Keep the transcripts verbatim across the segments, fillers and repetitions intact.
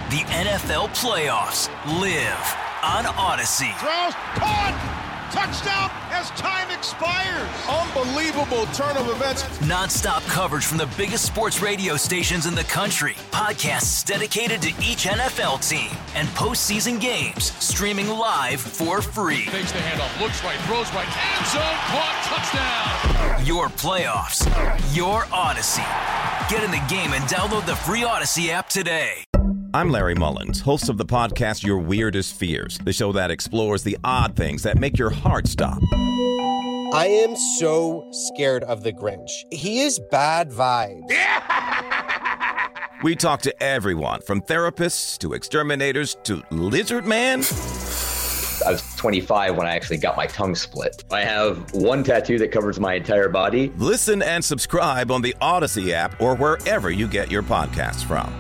The N F L playoffs live on Odyssey. Throws, caught, touchdown as time expires. Unbelievable turn of events. Non-stop coverage from the biggest sports radio stations in the country. Podcasts dedicated to each N F L team and postseason games streaming live for free. Takes the handoff, looks right, throws right, end zone, caught, touchdown. Your playoffs, your Odyssey. Get in the game and download the free Odyssey app today. I'm Larry Mullins, host of the podcast Your Weirdest Fears, the show that explores the odd things that make your heart stop. I am so scared of the Grinch. He is bad vibes. We talk to everyone from therapists to exterminators to lizard man. I was twenty-five when I actually got my tongue split. I have one tattoo that covers my entire body. Listen and subscribe on the Odyssey app or wherever you get your podcasts from.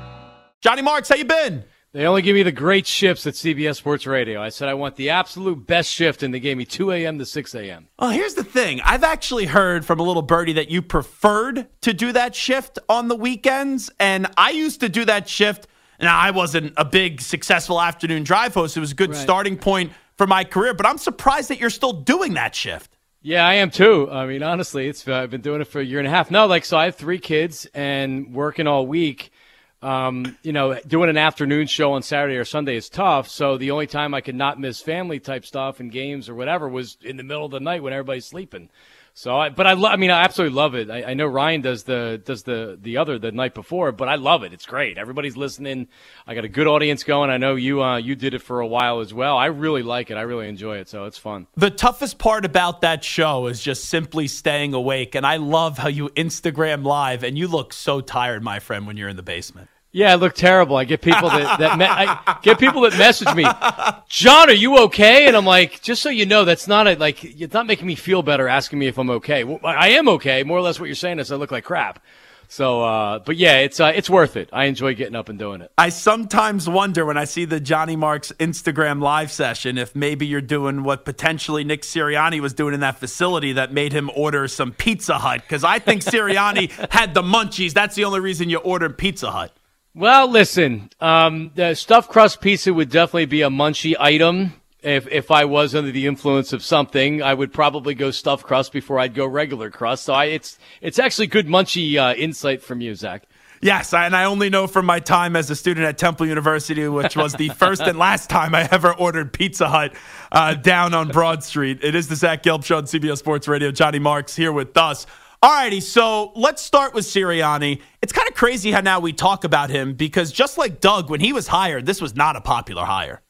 Johnny Marks, how you been? They only give me the great shifts at C B S Sports Radio. I said I want the absolute best shift, and they gave me two a.m. to six a.m. Oh, here's the thing. I've actually heard from a little birdie that you preferred to do that shift on the weekends, and I used to do that shift. Now, I wasn't a big, successful afternoon drive host. It was a good right. starting point for my career, but I'm surprised that you're still doing that shift. Yeah, I am too. I mean, honestly, it's uh, I've been doing it for a year and a half. No, like, so I have three kids and working all week. Um, you know, doing an afternoon show on Saturday or Sunday is tough. So the only time I could not miss family type stuff and games or whatever was in the middle of the night when everybody's sleeping. So, I, but I, lo- I mean, I absolutely love it. I, I know Ryan does the does the the other the night before, but I love it. It's great. Everybody's listening. I got a good audience going. I know you uh, you did it for a while as well. I really like it. I really enjoy it. So it's fun. The toughest part about that show is just simply staying awake. And I love how you Instagram live, and you look so tired, my friend, when you're in the basement. Yeah, I look terrible. I get people that, that me- I get people that message me, John, are you okay? And I'm like, just so you know, that's not a, like, it's not making me feel better asking me if I'm okay. Well, I am okay. More or less what you're saying is I look like crap. So, uh, but yeah, it's uh, it's worth it. I enjoy getting up and doing it. I sometimes wonder when I see the Johnny Marks Instagram live session if maybe you're doing what potentially Nick Sirianni was doing in that facility that made him order some Pizza Hut. Because I think Sirianni had the munchies. That's the only reason you ordered Pizza Hut. Well, listen, um, the stuffed crust pizza would definitely be a munchie item. If if I was under the influence of something, I would probably go stuffed crust before I'd go regular crust. So I, it's it's actually good munchie uh, insight from you, Zach. Yes, and I only know from my time as a student at Temple University, which was the first and last time I ever ordered Pizza Hut uh, down on Broad Street. It is the Zach Gelb Show on C B S Sports Radio. Johnny Marks here with us. All righty, so let's start with Sirianni. It's kind of crazy how now we talk about him because just like Doug, when he was hired, this was not a popular hire.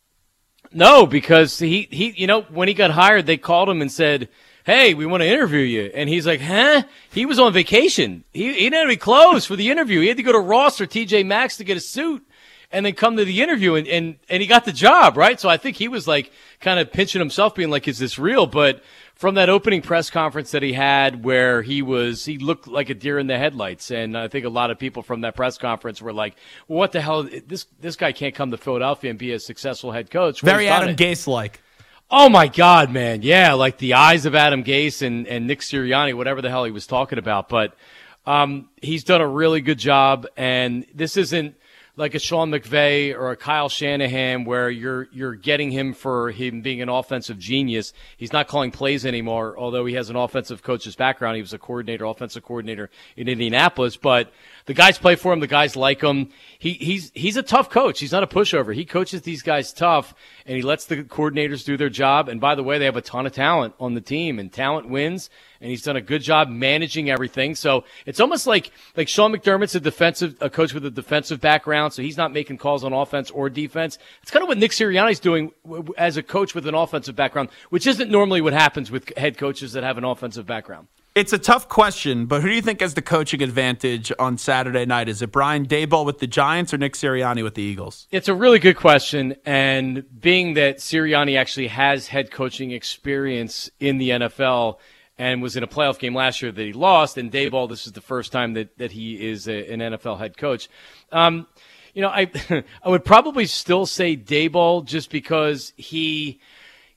No, because he, he you know, when he got hired, they called him and said, hey, we want to interview you. And he's like, huh? He was on vacation. He, he didn't have any clothes for the interview. He had to go to Ross or T J Maxx to get a suit and then come to the interview, and, and, and he got the job, right? So I think he was like kind of pinching himself being like, is this real? But from that opening press conference that he had where he was, he looked like a deer in the headlights. And I think a lot of people from that press conference were like, well, what the hell? This, this guy can't come to Philadelphia and be a successful head coach. Very Adam Gase-like. Oh my God, man. Yeah. Like the eyes of Adam Gase and, and Nick Sirianni, whatever the hell he was talking about. But, um, he's done a really good job. And this isn't like a Sean McVay or a Kyle Shanahan where you're you're getting him for him being an offensive genius. He's not calling plays anymore, although he has an offensive coach's background. He was a coordinator, offensive coordinator in Indianapolis. But the guys play for him. The guys like him. He he's he's a tough coach. He's not a pushover. He coaches these guys tough, and he lets the coordinators do their job. And by the way, they have a ton of talent on the team, and talent wins. And he's done a good job managing everything. So it's almost like like Sean McDermott's a defensive a coach with a defensive background, so he's not making calls on offense or defense. It's kind of what Nick Sirianni's doing as a coach with an offensive background, which isn't normally what happens with head coaches that have an offensive background. It's a tough question, but who do you think has the coaching advantage on Saturday night? Is it Brian Daboll with the Giants or Nick Sirianni with the Eagles? It's a really good question, and being that Sirianni actually has head coaching experience in the N F L and was in a playoff game last year that he lost, and Daboll, this is the first time that, that he is a, an N F L head coach. Um, you know, I I would probably still say Daboll just because he –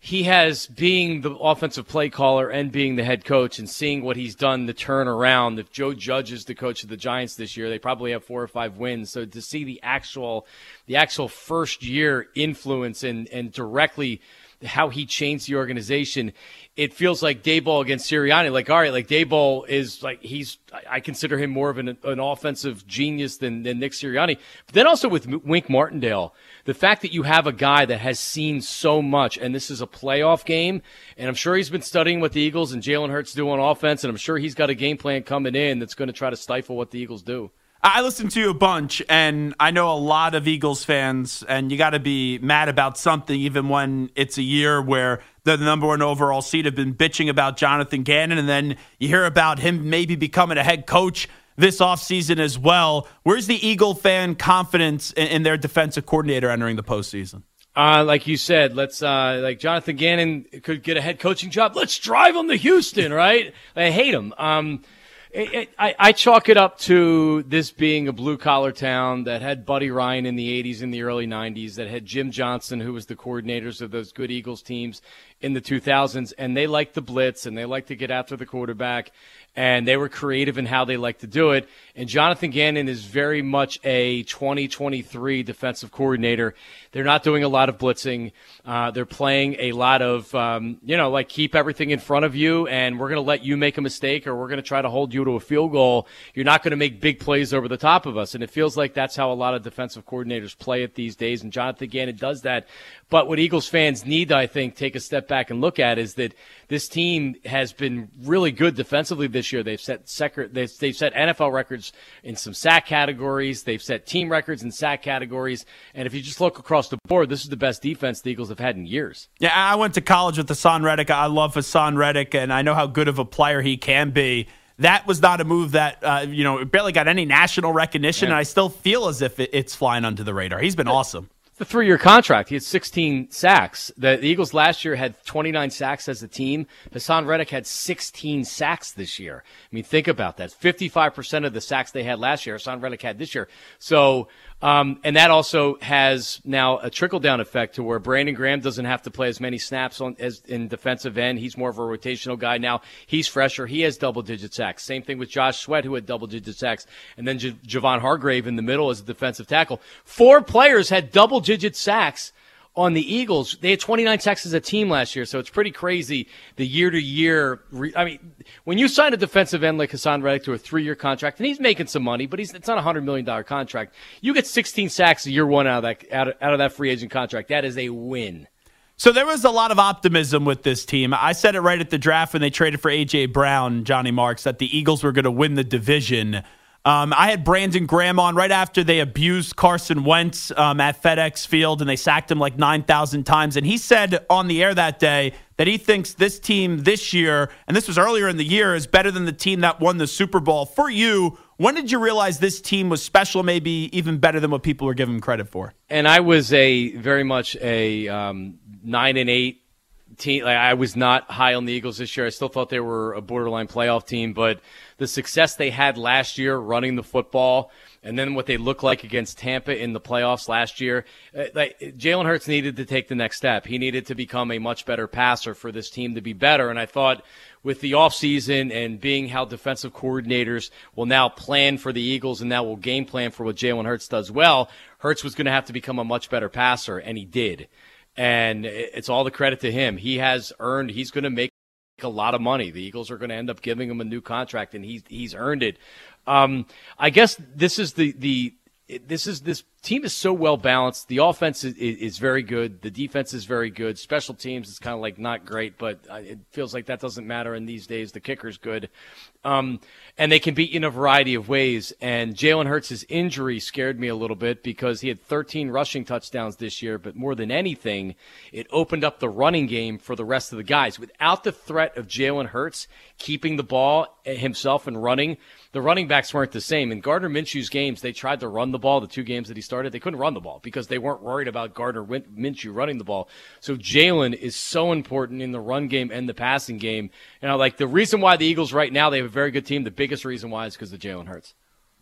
he has, being the offensive play caller and being the head coach and seeing what he's done to turn around. If Joe Judge is the coach of the Giants this year, they probably have four or five wins. So to see the actual the actual first year influence and, and directly how he changed the organization, it feels like Daboll against Sirianni. Like, all right, like Daboll is like, he's, I consider him more of an, an offensive genius than, than Nick Sirianni. But then also with Wink Martindale, the fact that you have a guy that has seen so much, and this is a playoff game, and I'm sure he's been studying what the Eagles and Jalen Hurts do on offense, and I'm sure he's got a game plan coming in that's going to try to stifle what the Eagles do. I listen to you a bunch, and I know a lot of Eagles fans, and you got to be mad about something even when it's a year where the number one overall seed have been bitching about Jonathan Gannon, and then you hear about him maybe becoming a head coach this offseason as well. Where's the Eagle fan confidence in, in their defensive coordinator entering the postseason? Uh, like you said, let's uh, like Jonathan Gannon could get a head coaching job. Let's drive him to Houston, right? I hate him. Um It, it, I, I chalk it up to this being a blue-collar town that had Buddy Ryan in the eighties and the early nineties, that had Jim Johnson, who was the coordinators of those good Eagles teams in the two thousands, and they liked the blitz, and they liked to get after the quarterback, and they were creative in how they like to do it. And Jonathan Gannon is very much a twenty twenty-three defensive coordinator. They're not doing a lot of blitzing. Uh, they're playing a lot of, um, you know, like keep everything in front of you, and we're going to let you make a mistake, or we're going to try to hold you to a field goal. You're not going to make big plays over the top of us. And it feels like that's how a lot of defensive coordinators play it these days, and Jonathan Gannon does that. But what Eagles fans need to, I think, take a step back and look at is that this team has been really good defensively this year. They've set sec- they've, they've set N F L records in some sack categories. They've set team records in sack categories. And if you just look across the board, this is the best defense the Eagles have had in years. Yeah, I went to college with Hassan Reddick. I love Hassan Reddick, and I know how good of a player he can be. That was not a move that, uh, you know, barely got any national recognition, yeah. And I still feel as if it, it's flying under the radar. He's been yeah. awesome. It's a three-year contract. He had sixteen sacks. The, the Eagles last year had twenty-nine sacks as a team. Hassan Reddick had sixteen sacks this year. I mean, think about that. fifty-five percent of the sacks they had last year, Hassan Reddick had this year. So, um, and that also has now a trickle-down effect to where Brandon Graham doesn't have to play as many snaps on as in defensive end. He's more of a rotational guy now. He's fresher. He has double-digit sacks. Same thing with Josh Sweat, who had double-digit sacks. And then J- Javon Hargrave in the middle as a defensive tackle. Four players had double digit sacks on the Eagles. They had twenty-nine sacks as a team last year, so it's pretty crazy the year-to-year. Re- I mean, when you sign a defensive end like Hassan Reddick to a three-year contract, and he's making some money, but he's it's not a one hundred million dollars contract. You get sixteen sacks a year one out of that out of, out of that free agent contract. That is a win. So there was a lot of optimism with this team. I said it right at the draft when they traded for A J. Brown, Johnny Marks, that the Eagles were going to win the division. Um, I had Brandon Graham on right after they abused Carson Wentz um, at FedEx Field, and they sacked him like nine thousand times. And he said on the air that day that he thinks this team this year, and this was earlier in the year, is better than the team that won the Super Bowl. For you, when did you realize this team was special, maybe even better than what people were giving credit for? And I was a very much a um, nine and eight team. Like, I was not high on the Eagles this year. I still thought they were a borderline playoff team, but the success they had last year running the football, and then what they looked like against Tampa in the playoffs last year, like, Jalen Hurts needed to take the next step. He needed to become a much better passer for this team to be better. And I thought with the offseason and being how defensive coordinators will now plan for the Eagles and now will game plan for what Jalen Hurts does well, Hurts was going to have to become a much better passer, and he did. And it's all the credit to him. He has earned, he's going to make a lot of money. The Eagles are going to end up giving him a new contract, and he's he's earned it. Um, I guess this is the the this is this team is so well balanced. The offense is, is very good. The defense is very good. Special teams is kind of like not great, but it feels like that doesn't matter in these days. The kicker's good. Um, and they can beat you in a variety of ways. And Jalen Hurts' injury scared me a little bit because he had thirteen rushing touchdowns this year, but more than anything, it opened up the running game for the rest of the guys. Without the threat of Jalen Hurts keeping the ball himself and running, the running backs weren't the same. In Gardner Minshew's games, they tried to run the ball. The two games that he started, they couldn't run the ball because they weren't worried about Gardner Minshew running the ball. So Jalen is so important in the run game and the passing game. You know, like the reason why the Eagles right now, they have a very good team, the biggest reason why is because of Jalen Hurts.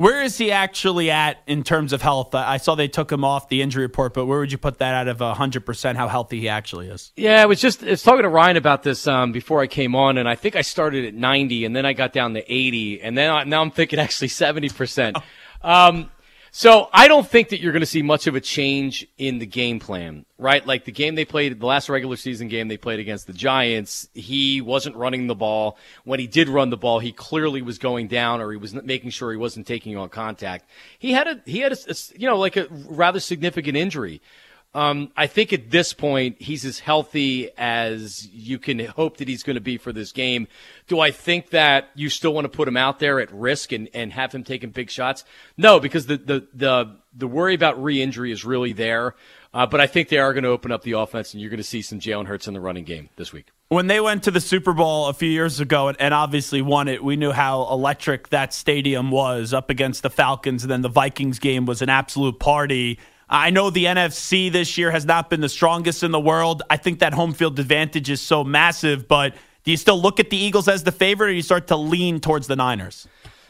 Where is he actually at in terms of health? I saw they took him off the injury report, but where would you put that out of one hundred percent how healthy he actually is? Yeah, I was just I was talking to Ryan about this um, before I came on, and I think I started at ninety, and then I got down to eighty, and then I, now I'm thinking actually seventy percent. Oh. Um, so I don't think that you're going to see much of a change in the game plan, right? Like the game they played, the last regular season game they played against the Giants, he wasn't running the ball. When he did run the ball, he clearly was going down, or he was making sure he wasn't taking on contact. He had a, he had a, a you know, like a rather significant injury. Um, I think at this point, he's as healthy as you can hope that he's going to be for this game. Do I think that you still want to put him out there at risk and, and have him taking big shots? No, because the, the, the, the worry about re-injury is really there. Uh, but I think they are going to open up the offense, and you're going to see some Jalen Hurts in the running game this week. When they went to the Super Bowl a few years ago and, and obviously won it, we knew how electric that stadium was up against the Falcons, and then the Vikings game was an absolute party. I know the N F C this year has not been the strongest in the world. I think that home field advantage is so massive, but do you still look at the Eagles as the favorite, or do you start to lean towards the Niners?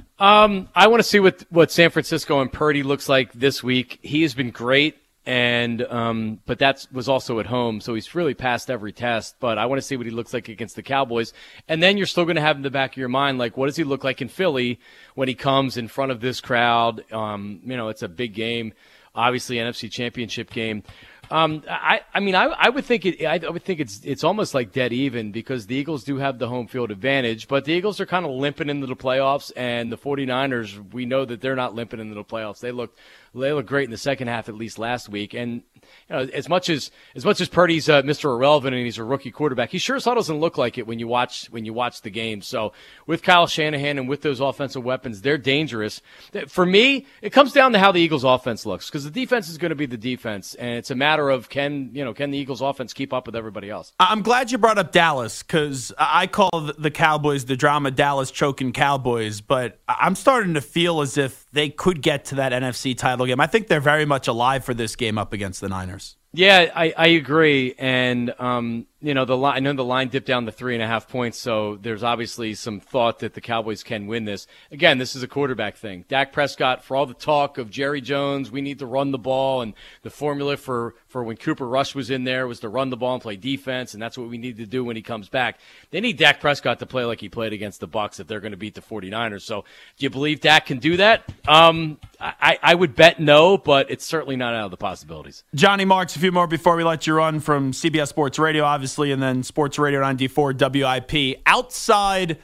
Um, I want to see what, what San Francisco and Purdy looks like this week. He has been great, and um, but that was also at home, so he's really passed every test. But I want to see what he looks like against the Cowboys. And then you're still going to have in the back of your mind, like, what does he look like in Philly when he comes in front of this crowd? Um, you know, it's a big game. Obviously, N F C Championship game. Um, I, I mean, I, I would think it. I, I would think it's it's almost like dead even, because the Eagles do have the home field advantage, but the Eagles are kind of limping into the playoffs, and the 49ers, we know that they're not limping into the playoffs. They look they look great in the second half, at least last week. And you know, as much as as much as Purdy's uh, Mister Irrelevant and he's a rookie quarterback, he sure as hell doesn't look like it when you watch when you watch the game. So with Kyle Shanahan and with those offensive weapons, they're dangerous. For me, it comes down to how the Eagles' offense looks, because the defense is going to be the defense, and it's a matter of can you know can the Eagles' offense keep up with everybody else. I'm glad you brought up Dallas, because I call the Cowboys the drama Dallas choking Cowboys, but I'm starting to feel as if they could get to that N F C title game. I think they're very much alive for this game up against the Niners. Yeah, I, I agree. And, um, you know, the line, I know the line dipped down to three and a half points, so there's obviously some thought that the Cowboys can win this. Again, this is a quarterback thing. Dak Prescott, for all the talk of Jerry Jones, we need to run the ball, and the formula for, for when Cooper Rush was in there was to run the ball and play defense, and that's what we need to do when he comes back. They need Dak Prescott to play like he played against the Bucs if they're going to beat the 49ers. So do you believe Dak can do that? Um, I, I would bet no, but it's certainly not out of the possibilities. Johnny Marks, a few more before we let you run, from C B S Sports Radio, obviously, and then Sports Radio ninety-four W I P. Outside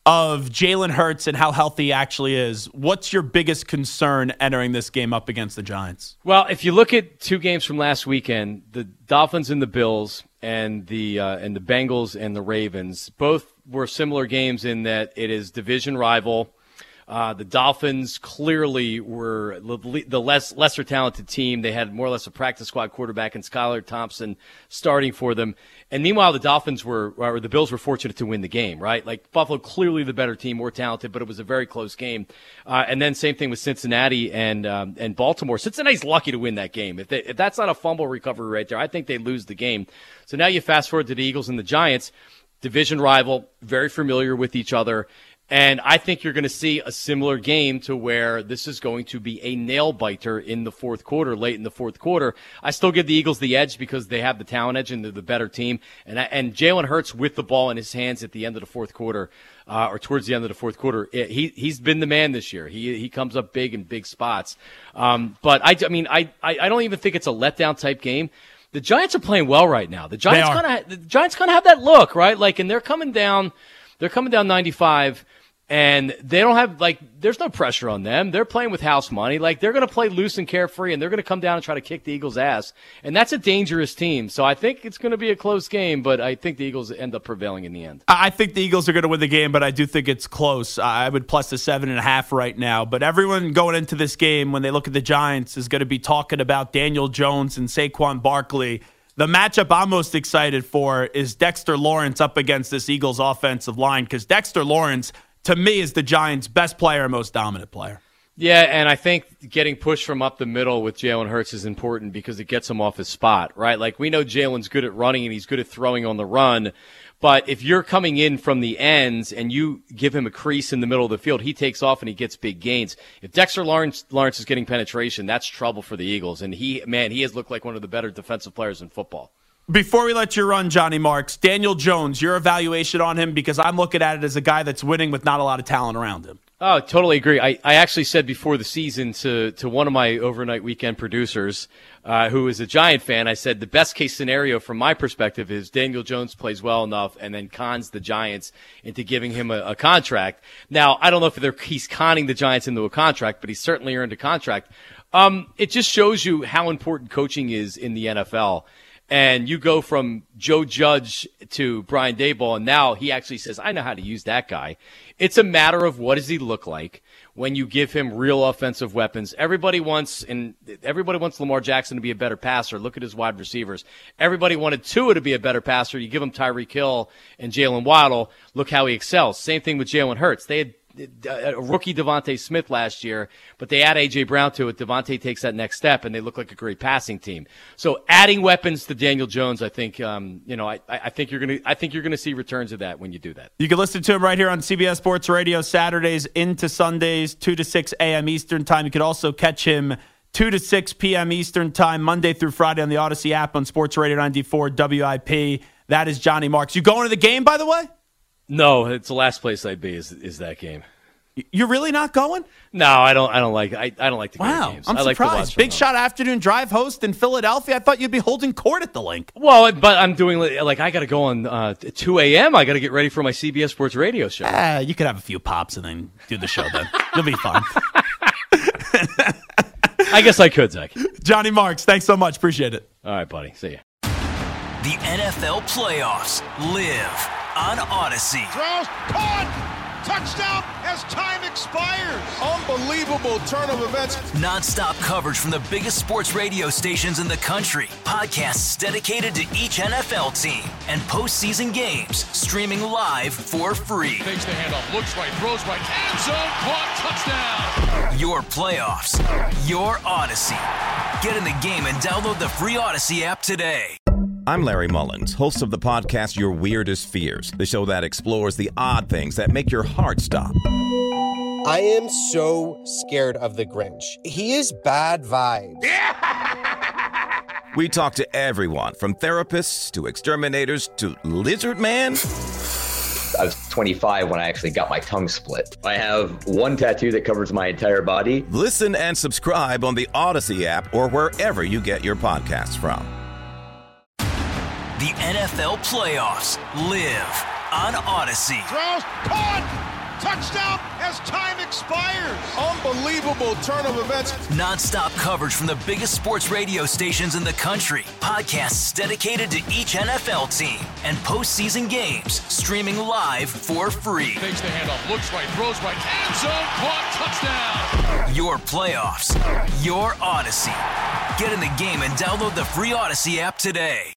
of Jalen Hurts and how healthy he actually is, what's your biggest concern entering this game up against the Giants? Well, if you look at two games from last weekend, the Dolphins and the Bills and the uh, and the Bengals and the Ravens, both were similar games in that it is division rival. Uh, the Dolphins clearly were the less lesser talented team. They had more or less a practice squad quarterback in Skylar Thompson starting for them. And meanwhile, the Dolphins were, or the Bills were fortunate to win the game, right? Like Buffalo, clearly the better team, more talented, but it was a very close game. Uh, and then same thing with Cincinnati and um, and Baltimore. Cincinnati's lucky to win that game. If, they, if that's not a fumble recovery right there, I think they lose the game. So now you fast forward to the Eagles and the Giants, division rival, very familiar with each other. And I think you're going to see a similar game to where this is going to be a nail-biter in the fourth quarter, late in the fourth quarter. I still give the Eagles the edge because they have the talent edge and they're the better team. And and Jalen Hurts with the ball in his hands at the end of the fourth quarter, uh, or towards the end of the fourth quarter, it, he, he's been the man this year. He he comes up big in big spots. Um, but, I, I mean, I, I don't even think it's a letdown-type game. The Giants are playing well right now. The Giants kind of the Giants kind of have that look, right? Like, and they're coming down, they're coming down ninety-five. And they don't have, like, there's no pressure on them. They're playing with house money. Like, they're going to play loose and carefree, and they're going to come down and try to kick the Eagles' ass. And that's a dangerous team. So I think it's going to be a close game, but I think the Eagles end up prevailing in the end. I think the Eagles are going to win the game, but I do think it's close. I would plus the seven and a half right now. But everyone going into this game, when they look at the Giants, is going to be talking about Daniel Jones and Saquon Barkley. The matchup I'm most excited for is Dexter Lawrence up against this Eagles offensive line, because Dexter Lawrence, to me, is the Giants' best player and most dominant player. Yeah, and I think getting pushed from up the middle with Jalen Hurts is important because it gets him off his spot, right? Like, we know Jalen's good at running and he's good at throwing on the run, but if you're coming in from the ends and you give him a crease in the middle of the field, he takes off and he gets big gains. If Dexter Lawrence, Lawrence is getting penetration, that's trouble for the Eagles, and he, man, he has looked like one of the better defensive players in football. Before we let you run, Johnny Marks, Daniel Jones, your evaluation on him, because I'm looking at it as a guy that's winning with not a lot of talent around him. Oh, totally agree. I, I actually said before the season to, to one of my overnight weekend producers, uh, who is a Giant fan, I said the best case scenario from my perspective is Daniel Jones plays well enough and then cons the Giants into giving him a, a contract. Now, I don't know if they're, he's conning the Giants into a contract, but he's certainly earned a contract. Um, it just shows you how important coaching is in the N F L. And you go from Joe Judge to Brian Daboll, and now he actually says, I know how to use that guy. It's a matter of what does he look like when you give him real offensive weapons. Everybody wants, and everybody wants Lamar Jackson to be a better passer. Look at his wide receivers. Everybody wanted Tua to be a better passer. You give him Tyreek Hill and Jalen Waddle. Look how he excels. Same thing with Jalen Hurts. They had a rookie Devontae Smith last year, but they add A J Brown to it. Devontae takes that next step, and they look like a great passing team. So adding weapons to Daniel Jones, I think, um, you know, I, I think you're gonna, I think you're gonna see returns of that when you do that. You can listen to him right here on C B S Sports Radio Saturdays into Sundays, two to six a.m. Eastern time. You could also catch him two to six p.m. Eastern time, Monday through Friday on the Odyssey app on Sports Radio ninety-four W I P. That is Johnny Marks. You going to the game, by the way? No, it's the last place I'd be is is that game. You're really not going? No, I don't. I don't like. I, I don't like to go wow, to games. I'm I surprised. Like to Big Shot Afternoon Drive host in Philadelphia. I thought you'd be holding court at the Link. Well, but I'm doing like I got to go on uh, two a.m. I got to get ready for my C B S Sports Radio show. Ah, you could have a few pops and then do the show. Then you'll be fine. I guess I could, Zach. Johnny Marks, thanks so much. Appreciate it. All right, buddy. See ya. The N F L playoffs live on Odyssey. Throws, caught, touchdown as time expires. Unbelievable turn of events. Non-stop coverage from the biggest sports radio stations in the country. Podcasts dedicated to each N F L team and postseason games streaming live for free. Takes the handoff, looks right, throws right, end zone, caught, touchdown. Your playoffs, your Odyssey. Get in the game and download the free Odyssey app today. I'm Larry Mullins, host of the podcast Your Weirdest Fears, the show that explores the odd things that make your heart stop. I am so scared of the Grinch. He is bad vibes. We talk to everyone from therapists to exterminators to Lizard Man. I was twenty-five when I actually got my tongue split. I have one tattoo that covers my entire body. Listen and subscribe on the Odyssey app or wherever you get your podcasts from. The N F L playoffs live on Odyssey. Throws, caught, touchdown as time expires. Unbelievable turn of events. Non-stop coverage from the biggest sports radio stations in the country. Podcasts dedicated to each N F L team and postseason games streaming live for free. Takes the handoff, looks right, throws right, end zone, caught, touchdown. Your playoffs, your Odyssey. Get in the game and download the free Odyssey app today.